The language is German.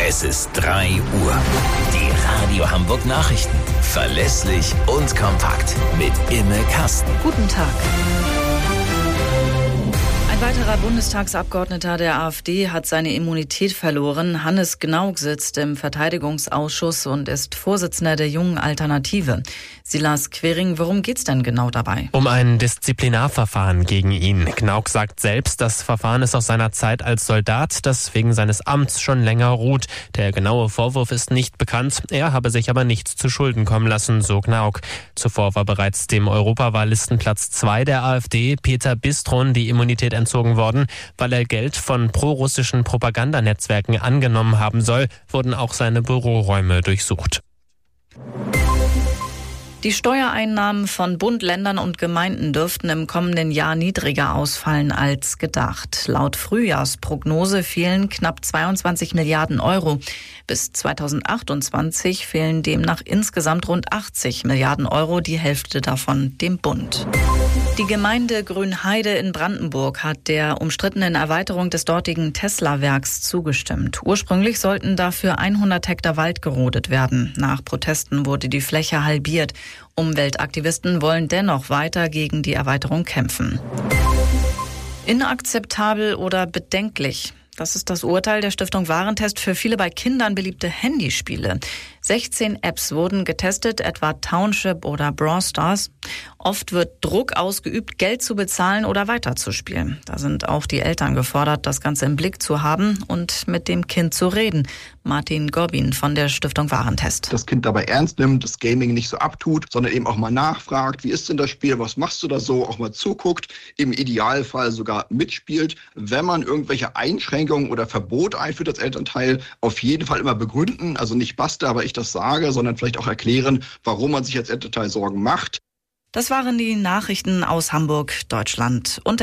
Es ist 3 Uhr. Die Radio Hamburg Nachrichten. Verlässlich und kompakt. Mit Imme Kasten. Guten Tag. Ein weiterer Bundestagsabgeordneter der AfD hat seine Immunität verloren. Hannes Gnauk sitzt im Verteidigungsausschuss und ist Vorsitzender der Jungen Alternative. Silas Quering, worum geht's denn genau dabei? Um ein Disziplinarverfahren gegen ihn. Gnauk sagt selbst, das Verfahren ist aus seiner Zeit als Soldat, das wegen seines Amts schon länger ruht. Der genaue Vorwurf ist nicht bekannt. Er habe sich aber nichts zu Schulden kommen lassen, so Gnauk. Zuvor war bereits dem Europawahllistenplatz 2 der AfD, Peter Bistron, die Immunität entzogen worden. Weil er Geld von prorussischen Propagandanetzwerken angenommen haben soll, wurden auch seine Büroräume durchsucht. Die Steuereinnahmen von Bund, Ländern und Gemeinden dürften im kommenden Jahr niedriger ausfallen als gedacht. Laut Frühjahrsprognose fehlen knapp 22 Milliarden Euro. Bis 2028 fehlen demnach insgesamt rund 80 Milliarden Euro, die Hälfte davon dem Bund. Die Gemeinde Grünheide in Brandenburg hat der umstrittenen Erweiterung des dortigen Tesla-Werks zugestimmt. Ursprünglich sollten dafür 100 Hektar Wald gerodet werden. Nach Protesten wurde die Fläche halbiert. Umweltaktivisten wollen dennoch weiter gegen die Erweiterung kämpfen. Inakzeptabel oder bedenklich? Das ist das Urteil der Stiftung Warentest für viele bei Kindern beliebte Handyspiele. 16 Apps wurden getestet, etwa Township oder Brawl Stars. Oft wird Druck ausgeübt, Geld zu bezahlen oder weiterzuspielen. Da sind auch die Eltern gefordert, das Ganze im Blick zu haben und mit dem Kind zu reden. Martin Gorbin von der Stiftung Warentest. Das Kind dabei ernst nimmt, das Gaming nicht so abtut, sondern eben auch mal nachfragt, wie ist denn das Spiel, was machst du da so, auch mal zuguckt, im Idealfall sogar mitspielt. Wenn man irgendwelche Einschränkungen oder Verbote einführt als Elternteil, auf jeden Fall immer begründen, also nicht basta, aber ich das sage, sondern vielleicht auch erklären, warum man sich als Elternteil Sorgen macht. Das waren die Nachrichten aus Hamburg, Deutschland und